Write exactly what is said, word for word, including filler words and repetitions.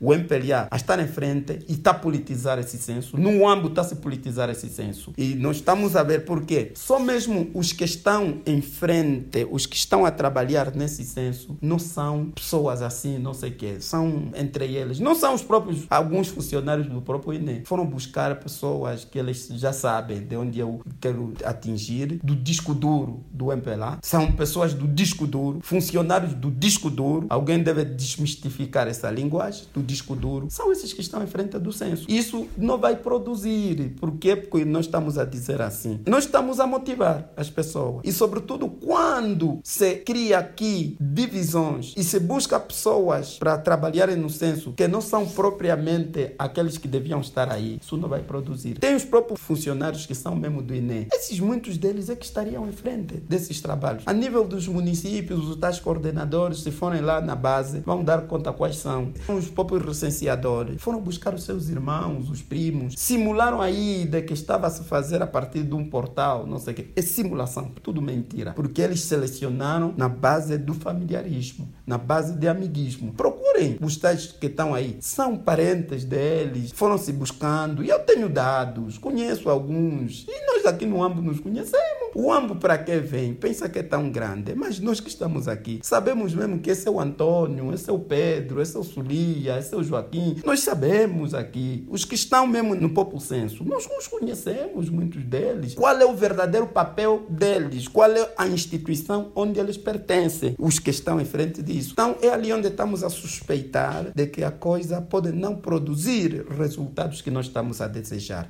o M P L A a estar em frente e está a politizar esse censo. No âmbito está a se politizar esse censo. E nós estamos a ver por quê. Só mesmo os que estão em frente, os que estão a trabalhar nesse censo, não são pessoas assim, não sei o quê. São entre eles. Não são os próprios, alguns funcionários do próprio I N E. Foram buscar pessoas que eles já sabem de onde eu quero atingir, do disco duro do M P L A. São pessoas do disco duro, funcionários do disco duro. Alguém deve desmistificar essa linguagem do disco duro. São esses que estão em frente do censo. Isso não vai produzir. Por quê? Porque nós estamos a dizer assim. Nós estamos a motivar as pessoas. E, sobretudo, quando se cria aqui divisões e se busca pessoas para trabalharem no censo que não são propriamente aqueles que deviam estar aí, isso não vai produzir. Tem os próprios funcionários que são mesmo do I N E. Esses, muitos deles, é que estariam em frente desses trabalhos. A nível dos municípios, os tais coordenadores, se forem lá na base, vão dar conta quais são. Os próprios recenseadores foram buscar os seus irmãos, os primos, simularam aí de que estava a se fazer a partir de um portal, não sei o quê. É simulação, tudo mentira. Porque eles selecionaram na base do familiarismo, na base de amiguismo. Procurem os tais que estão aí. São parentes deles, foram se buscando. E eu tenho dados, conheço alguns. E nós aqui no Ambo nos conhecemos. O Ambo para que vem? Pensa que é tão grande. Mas nós que estamos aqui, sabemos mesmo que esse é o Antônio, esse é o Pedro, esse é o Sulia, esse é o Joaquim. Nós sabemos aqui. Os que estão mesmo no próprio censo, nós os conhecemos, muitos deles. Qual é o verdadeiro papel deles? Qual é a instituição onde eles pertencem? Os que estão em frente disso. Então, é ali onde estamos a suspeitar de que a coisa pode não produzir resultados que nós estamos a desejar.